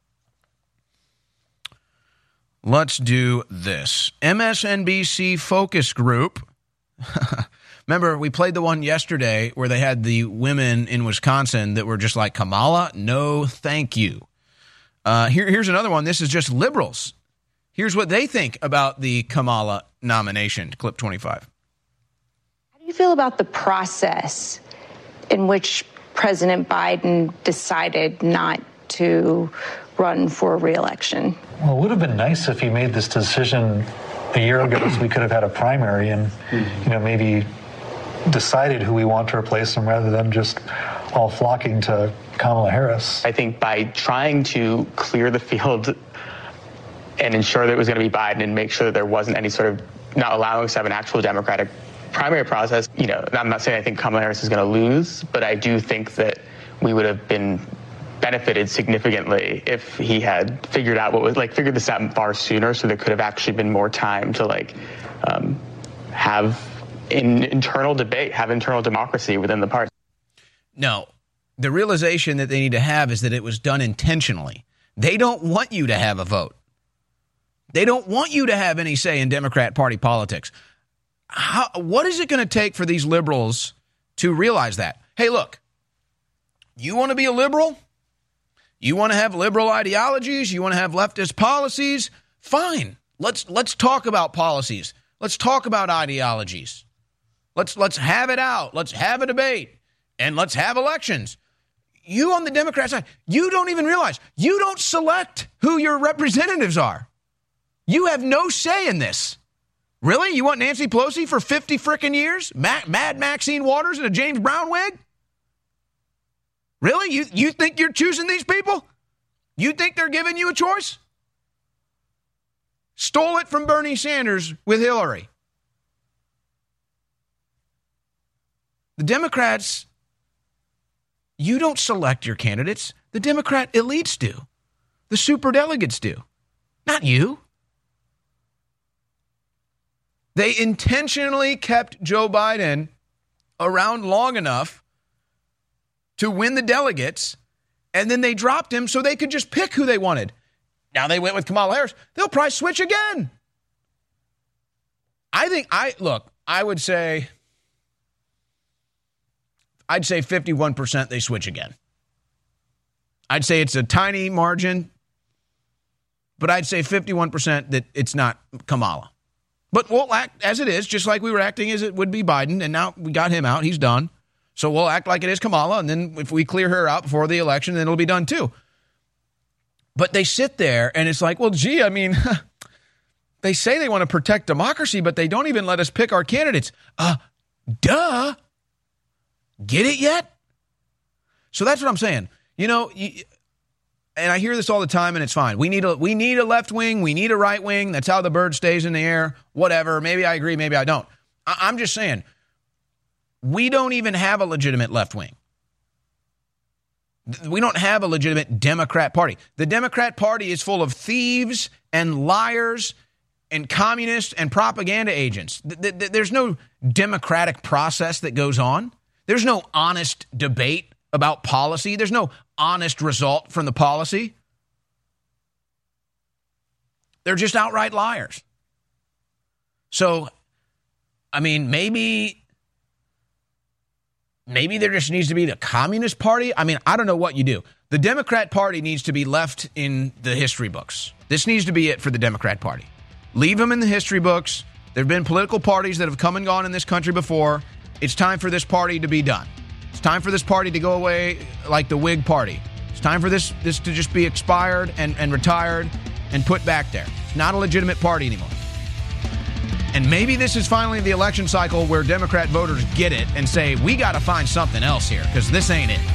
MSNBC focus group. Remember, we played the one yesterday where they had the women in Wisconsin that were just like, Kamala, no thank you. Here's another one. This is just liberals. Here's what they think about the Kamala nomination. Clip 25. How do you feel about the process in which President Biden decided not to run for re-election? Well, it would have been nice if he made this decision a year ago so we could have had a primary and, maybe decided who we want to replace him rather than just all flocking to Kamala Harris. I think by trying to clear the field and ensure that it was going to be Biden and make sure that there wasn't any sort of not allowing us to have an actual Democratic primary process, I'm not saying I think Kamala Harris is going to lose, but I do think that we would have been benefited significantly if he had figured this out far sooner, so there could have actually been more time to have an internal debate, have internal democracy within the party. No, the realization that they need to have is that it was done intentionally. They don't want you to have a vote. They don't want you to have any say in Democrat Party politics. What is it going to take for these liberals to realize that? Hey, look, you want to be a liberal? You want to have liberal ideologies? You want to have leftist policies? Fine. Let's talk about policies. Let's talk about ideologies. Let's have it out. Let's have a debate. And let's have elections. You on the Democrat side, you don't even realize. You don't select who your representatives are. You have no say in this. Really? You want Nancy Pelosi for 50 frickin' years? Mad Maxine Waters in a James Brown wig? Really? You think you're choosing these people? You think they're giving you a choice? Stole it from Bernie Sanders with Hillary. The Democrats, you don't select your candidates. The Democrat elites do. The superdelegates do. Not you. They intentionally kept Joe Biden around long enough to win the delegates, and then they dropped him so they could just pick who they wanted. Now they went with Kamala Harris. They'll probably switch again. I would say 51% they switch again. I'd say it's a tiny margin, but I'd say 51% that it's not Kamala. But we'll act as it is, just like we were acting as it would be Biden, and now we got him out. He's done. So we'll act like it is Kamala, and then if we clear her out before the election, then it'll be done too. But they sit there, and it's like, well, gee, I mean, they say they want to protect democracy, but they don't even let us pick our candidates. Duh. Get it yet? So that's what I'm saying. You know, and I hear this all the time, and it's fine. We need a left wing. We need a right wing. That's how the bird stays in the air. Whatever. Maybe I agree. Maybe I don't. I'm just saying, we don't even have a legitimate left wing. We don't have a legitimate Democrat Party. The Democrat Party is full of thieves and liars and communists and propaganda agents. There's no democratic process that goes on. There's no honest debate about policy. There's no honest result from the policy. They're just outright liars. So, I mean, maybe there just needs to be the Communist Party. I mean, I don't know what you do. The Democrat Party needs to be left in the history books. This needs to be it for the Democrat Party. Leave them in the history books. There have been political parties that have come and gone in this country before. It's time for this party to be done. It's time for this party to go away like the Whig Party. It's time for this to just be expired and retired and put back there. It's not a legitimate party anymore. And maybe this is finally the election cycle where Democrat voters get it and say, we got to find something else here because this ain't it.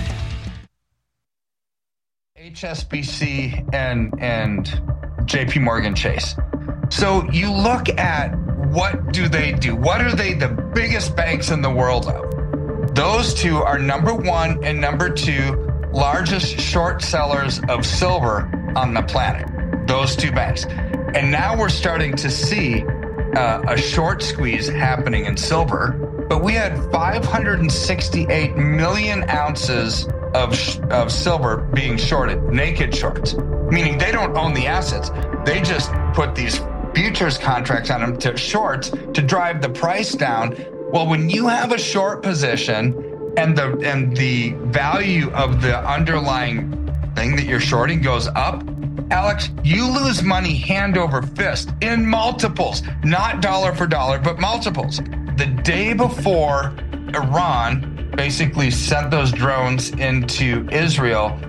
HSBC and JP Morgan Chase. So you look at what do they do? What are they the biggest banks in the world of? Those two are number one and number two largest short sellers of silver on the planet. Those two banks. And now we're starting to see a short squeeze happening in silver, but we had 568 million ounces of silver being shorted, naked shorts, meaning they don't own the assets. They just put these futures contracts on them to shorts to drive the price down. Well, when you have a short position and the value of the underlying thing that you're shorting goes up, Alex, you lose money hand over fist in multiples, not dollar for dollar, but multiples. The day before Iran basically sent those drones into Israel,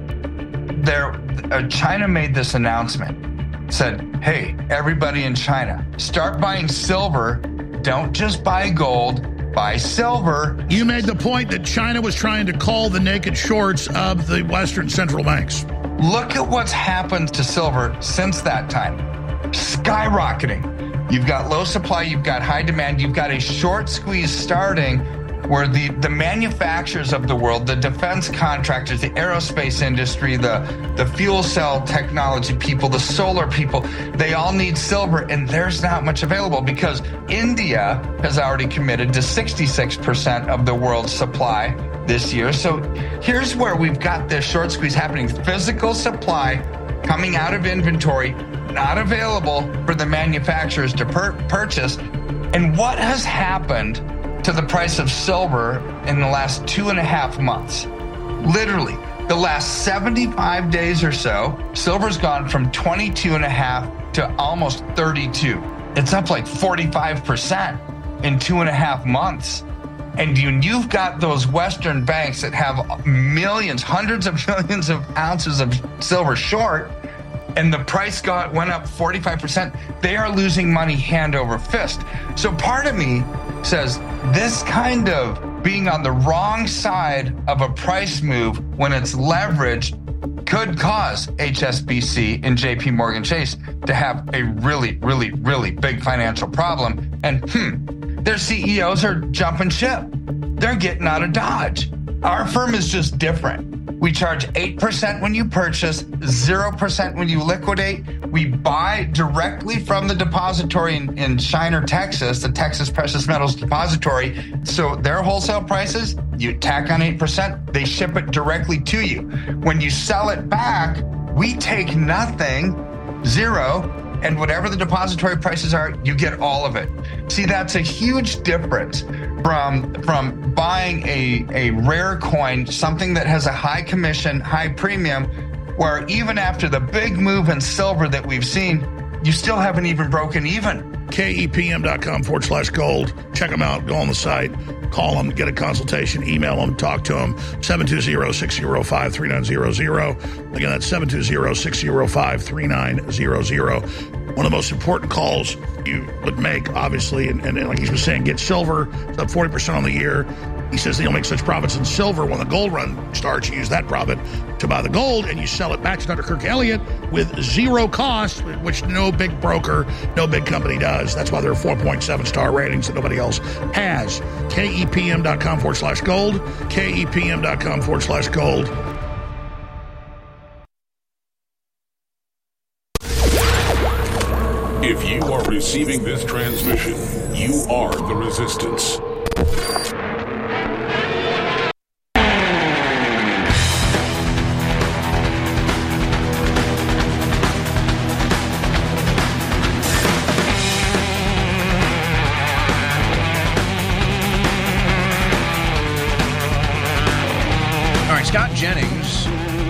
China made this announcement, said, hey, everybody in China, start buying silver. Don't just buy gold, buy silver. You made the point that China was trying to call the naked shorts of the Western central banks. Look at what's happened to silver since that time. Skyrocketing. You've got low supply, you've got high demand, you've got a short squeeze starting where the manufacturers of the world, the defense contractors, the aerospace industry, the fuel cell technology people, the solar people, they all need silver, and there's not much available because India has already committed to 66% of the world's supply this year. So here's where we've got this short squeeze happening. Physical supply coming out of inventory, not available for the manufacturers to purchase. And what has happened to the price of silver in the last 2.5 months? Literally, The last 75 days or so, silver's gone from 22.5 to almost 32. It's up like 45% in 2.5 months. And you've got those Western banks that have millions, hundreds of millions of ounces of silver short, and the price went up 45%. They are losing money hand over fist. So part of me says this kind of being on the wrong side of a price move when it's leveraged could cause HSBC and JP Morgan Chase to have a really, really, really big financial problem. And their CEOs are jumping ship. They're getting out of Dodge. Our firm is just different. We charge 8% when you purchase, 0% when you liquidate. We buy directly from the depository in Shiner, Texas, the Texas Precious Metals Depository. So their wholesale prices, you tack on 8%, they ship it directly to you. When you sell it back, we take nothing, 0, and whatever the depository prices are, you get all of it. See, that's a huge difference from buying a rare coin, something that has a high commission, high premium, where even after the big move in silver that we've seen, you still haven't even broken even. KEPM.com/gold. Check them out. Go on the site. Call them. Get a consultation. Email them. Talk to them. 720-605-3900. Again, that's 720-605-3900. One of the most important calls you would make, obviously, and like he's been saying, get silver. It's up 40% on the year. He says they'll make such profits in silver when the gold run starts. You use that profit to buy the gold, and you sell it back to Dr. Kirk Elliott with 0 cost, which no big broker, no big company does. That's why there are 4.7-star ratings that nobody else has. KEPM.com/gold. KEPM.com/gold. If you are receiving this transmission, you are the Resistance. All right, Scott Jennings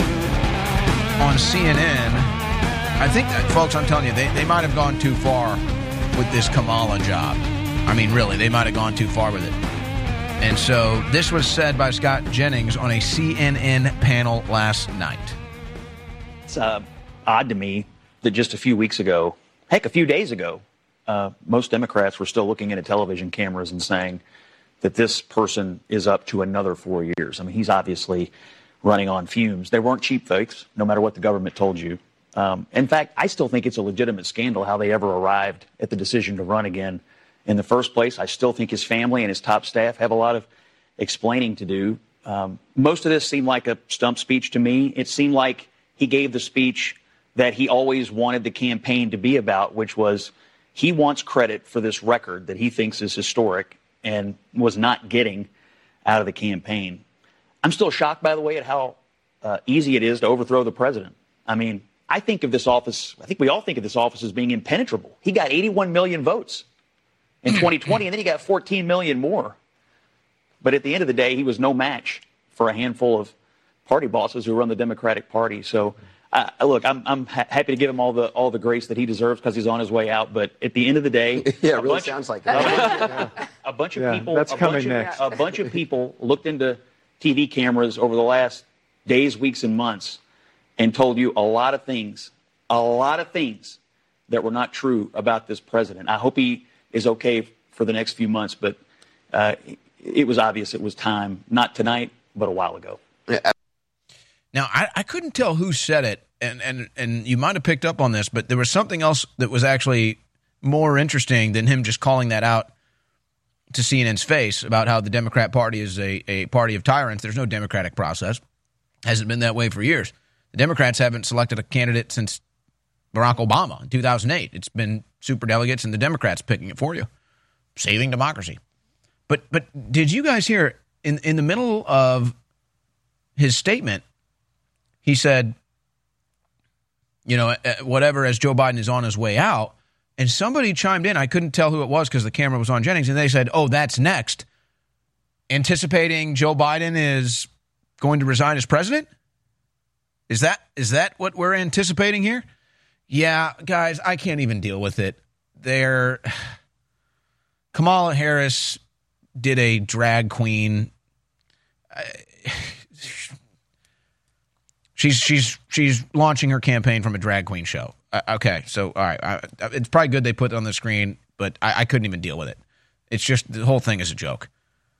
on CNN. I think that, folks, I'm telling you, they might have gone too far with this Kamala job. I mean, really, they might have gone too far with it. And so this was said by Scott Jennings on a CNN panel last night. It's odd to me that just a few weeks ago, heck, a few days ago, most Democrats were still looking into television cameras and saying that this person is up to another 4 years. I mean, he's obviously running on fumes. They weren't cheap fakes, no matter what the government told you. In fact, I still think it's a legitimate scandal how they ever arrived at the decision to run again in the first place. I still think his family and his top staff have a lot of explaining to do. Most of this seemed like a stump speech to me. It seemed like he gave the speech that he always wanted the campaign to be about, which was he wants credit for this record that he thinks is historic and was not getting out of the campaign. I'm still shocked, by the way, at how easy it is to overthrow the president. I mean, I think of this office, I think we all think of this office as being impenetrable. He got 81 million votes in 2020, and then he got 14 million more. But at the end of the day, he was no match for a handful of party bosses who run the Democratic Party. So, look, I'm happy to give him all the grace that he deserves because he's on his way out. But at the end of the day, yeah, it really sounds like that. A bunch of people looked into TV cameras over the last days, weeks, and months and told you a lot of things that were not true about this president. I hope he is okay for the next few months, but it was obvious it was time, not tonight, but a while ago. Now, I couldn't tell who said it, and you might have picked up on this, but there was something else that was actually more interesting than him just calling that out to CNN's face about how the Democrat Party is a party of tyrants. There's no democratic process. Hasn't been that way for years. The Democrats haven't selected a candidate since Barack Obama in 2008. It's been superdelegates and the Democrats picking it for you, saving democracy. But did you guys hear in the middle of his statement, he said, whatever, as Joe Biden is on his way out, and somebody chimed in. I couldn't tell who it was because the camera was on Jennings, and they said, oh, that's next. Anticipating Joe Biden is going to resign as president? Is that what we're anticipating here? Yeah, guys, I can't even deal with it. Kamala Harris did a drag queen. She's launching her campaign from a drag queen show. Okay, so all right, it's probably good they put it on the screen, but I couldn't even deal with it. It's just the whole thing is a joke.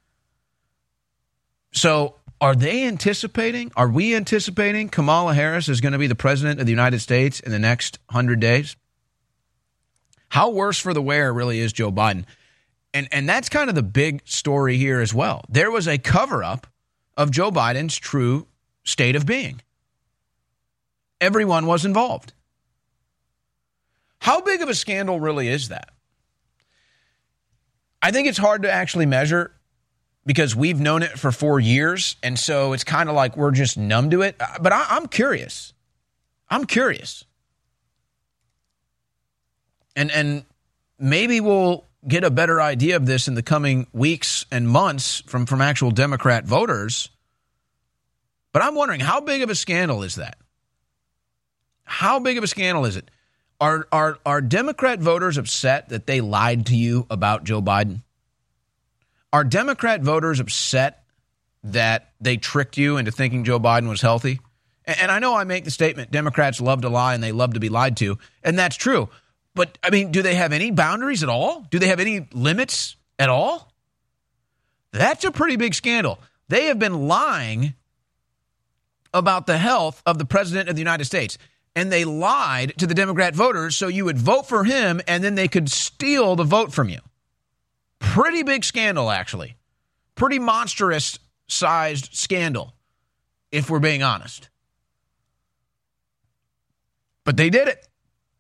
So are we anticipating Kamala Harris is going to be the president of the United States in the next 100 days? How worse for the wear really is Joe Biden? And that's kind of the big story here as well. There was a cover-up of Joe Biden's true state of being. Everyone was involved. How big of a scandal really is that? I think it's hard to actually measure because we've known it for 4 years, and so it's kind of like we're just numb to it. But I'm curious. I'm curious. And maybe we'll get a better idea of this in the coming weeks and months from actual Democrat voters. But I'm wondering, how big of a scandal is that? How big of a scandal is it? Are Democrat voters upset that they lied to you about Joe Biden? Are Democrat voters upset that they tricked you into thinking Joe Biden was healthy? And I know I make the statement, Democrats love to lie and they love to be lied to, and that's true. But, I mean, do they have any boundaries at all? Do they have any limits at all? That's a pretty big scandal. They have been lying about the health of the president of the United States. And they lied to the Democrat voters so you would vote for him and then they could steal the vote from you. Pretty big scandal, actually. Pretty monstrous-sized scandal, if we're being honest. But they did it.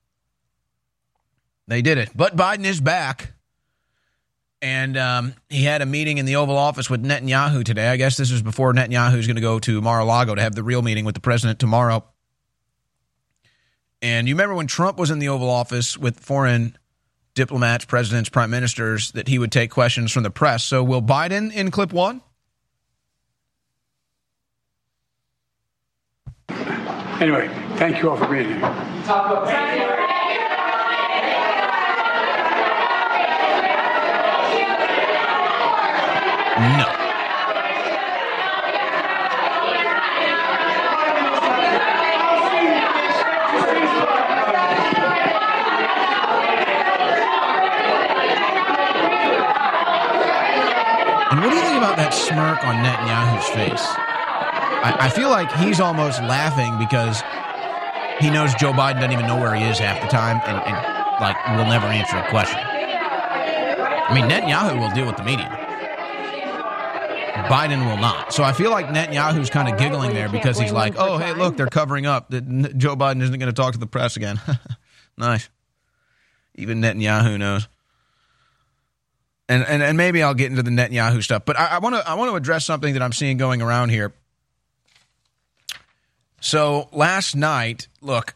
They did it. But Biden is back. And he had a meeting in the Oval Office with Netanyahu today. I guess this is before Netanyahu's going to go to Mar-a-Lago to have the real meeting with the president tomorrow. And you remember when Trump was in the Oval Office with foreign diplomats, presidents, prime ministers, that he would take questions from the press. So will Biden in clip one? Anyway, thank you all for being here. No. And what do you think about that smirk on Netanyahu's face? I feel like he's almost laughing because he knows Joe Biden doesn't even know where he is half the time and like, will never answer a question. I mean, Netanyahu will deal with the media. Biden will not. So I feel like Netanyahu's kind of giggling there because he's like, oh, hey, look, they're covering up that Joe Biden isn't going to talk to the press again. Nice. Even Netanyahu knows. And maybe I'll get into the Netanyahu stuff, but I want to address something that I'm seeing going around here. So last night, look,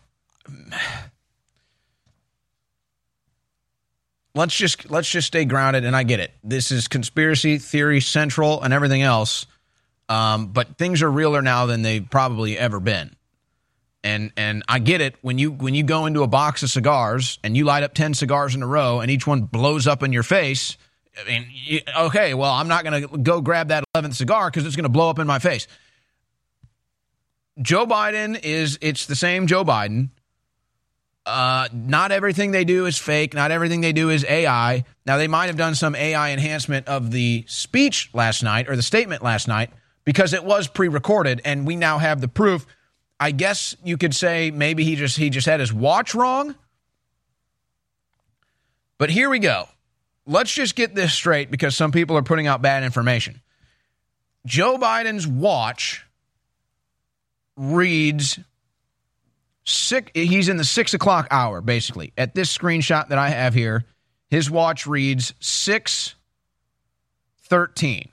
let's just stay grounded, and I get it. This is conspiracy theory central and everything else, but things are realer now than they've probably ever been. And I get it. When you go into a box of cigars and you light up 10 cigars in a row and each one blows up in your face. I mean, okay, well, I'm not going to go grab that 11th cigar because it's going to blow up in my face. Joe Biden it's the same Joe Biden. Not everything they do is fake. Not everything they do is AI. Now, they might have done some AI enhancement of the speech last night or the statement last night because it was pre-recorded and we now have the proof. I guess you could say maybe he just had his watch wrong. But here we go. Let's just get this straight because some people are putting out bad information. Joe Biden's watch reads he's in the 6 o'clock hour, basically. At this screenshot that I have here, his watch reads 6:13.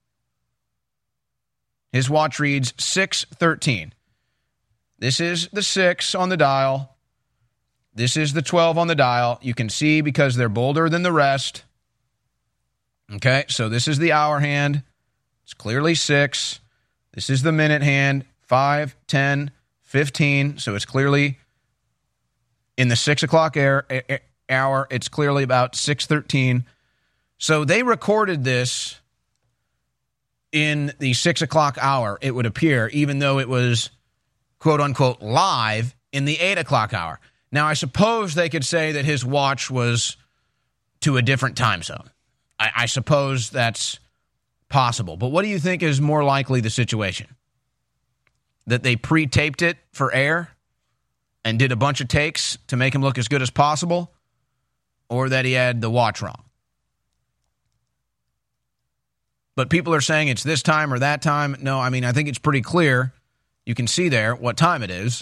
His watch reads 6:13. This is the 6 on the dial. This is the 12 on the dial. You can see because they're bolder than the rest. Okay, so this is the hour hand. It's clearly 6. This is the minute hand. 5, 10, 6:15, so it's clearly in the 6 o'clock hour. It's clearly about 6:13. So they recorded this in the 6 o'clock hour, it would appear, even though it was, quote unquote, live in the 8 o'clock hour. Now, I suppose they could say that his watch was to a different time zone. I suppose that's possible. But what do you think is more likely the situation? That they pre-taped it for air and did a bunch of takes to make him look as good as possible? Or that he had the watch wrong? But people are saying it's this time or that time. No, I mean, I think it's pretty clear. You can see there what time it is.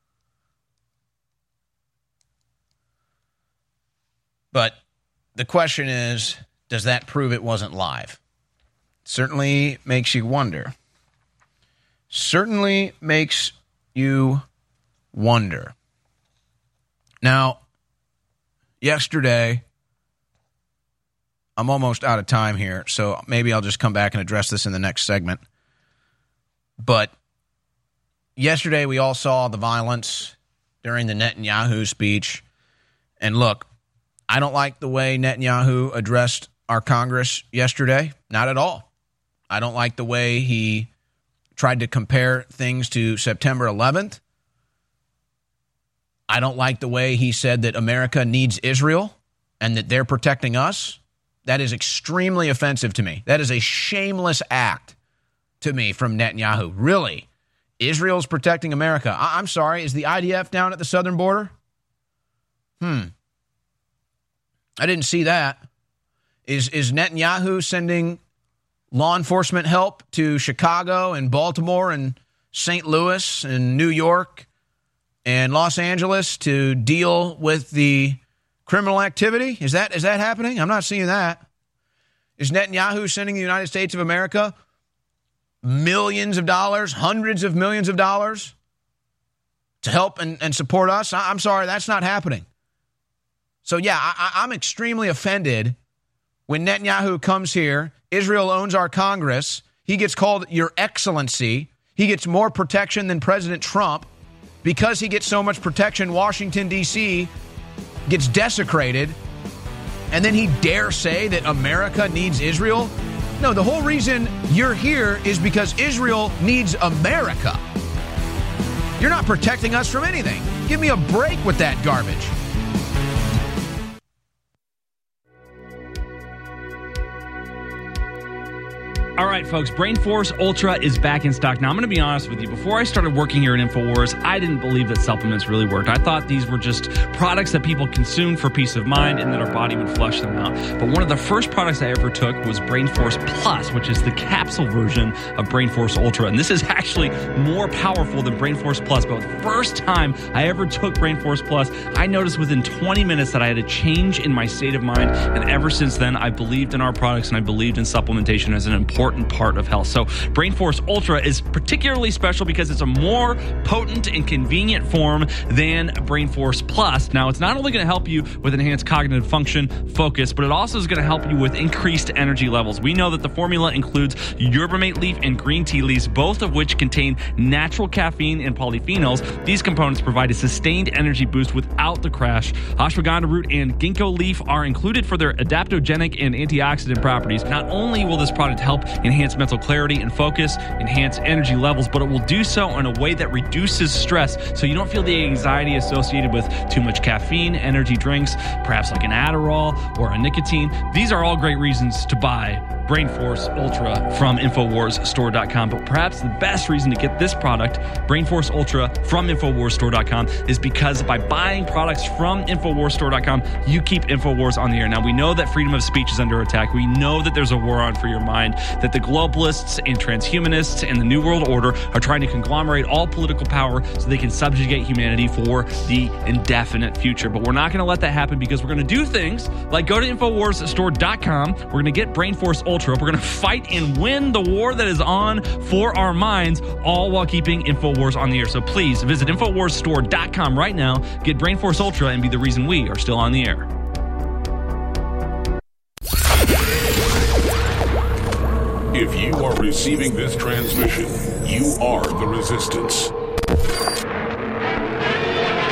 But the question is, does that prove it wasn't live? Certainly makes you wonder. Certainly makes you wonder. Now, yesterday, I'm almost out of time here, so maybe I'll just come back and address this in the next segment. But yesterday we all saw the violence during the Netanyahu speech. And look, I don't like the way Netanyahu addressed our Congress yesterday. Not at all. I don't like the way he tried to compare things to September 11th. I don't like the way he said that America needs Israel and that they're protecting us. That is extremely offensive to me. That is a shameless act to me from Netanyahu. Really? Israel's protecting America. I'm sorry, is the IDF down at the southern border? I didn't see that. Is Netanyahu sending law enforcement help to Chicago and Baltimore and St. Louis and New York and Los Angeles to deal with the criminal activity? Is that happening? I'm not seeing that. Is Netanyahu sending the United States of America millions of dollars, hundreds of millions of dollars to help and support us? I'm sorry, that's not happening. So, yeah, I'm extremely offended when Netanyahu comes here. Israel owns our Congress. He gets called Your Excellency. He gets more protection than President Trump. Because he gets so much protection, Washington, D.C. gets desecrated, and then he dare say that America needs Israel? No, the whole reason you're here is because Israel needs America. You're not protecting us from anything. Give me a break with that garbage. All right, folks, BrainForce Ultra is back in stock. Now, I'm going to be honest with you. Before I started working here at InfoWars, I didn't believe that supplements really worked. I thought these were just products that people consumed for peace of mind and that our body would flush them out. But one of the first products I ever took was BrainForce Plus, which is the capsule version of BrainForce Ultra. And this is actually more powerful than BrainForce Plus. But the first time I ever took BrainForce Plus, I noticed within 20 minutes that I had a change in my state of mind. And ever since then, I believed in our products and I believed in supplementation as an important part of health. So BrainForce Ultra is particularly special because it's a more potent and convenient form than BrainForce Plus. Now, it's not only going to help you with enhanced cognitive function, focus, but it also is going to help you with increased energy levels. We know that the formula includes yerba mate leaf and green tea leaves, both of which contain natural caffeine and polyphenols. These components provide a sustained energy boost without the crash. Ashwagandha root and ginkgo leaf are included for their adaptogenic and antioxidant properties. Not only will this product help enhance mental clarity and focus, enhance energy levels, but it will do so in a way that reduces stress so you don't feel the anxiety associated with too much caffeine, energy drinks, perhaps like an Adderall or a nicotine. These are all great reasons to buy BrainForce Ultra from InfoWarsStore.com. But perhaps the best reason to get this product, BrainForce Ultra from InfoWarsStore.com, is because by buying products from InfoWarsStore.com, you keep InfoWars on the air. Now, we know that freedom of speech is under attack. We know that there's a war on for your mind, that the globalists and transhumanists and the New World Order are trying to conglomerate all political power so they can subjugate humanity for the indefinite future. But we're not going to let that happen because we're going to do things like go to InfoWarsStore.com. We're going to get BrainForce Ultra. We're going to fight and win the war that is on for our minds, all while keeping InfoWars on the air. So please visit InfoWarsStore.com right now, get BrainForce Ultra, and be the reason we are still on the air. If you are receiving this transmission, you are the resistance.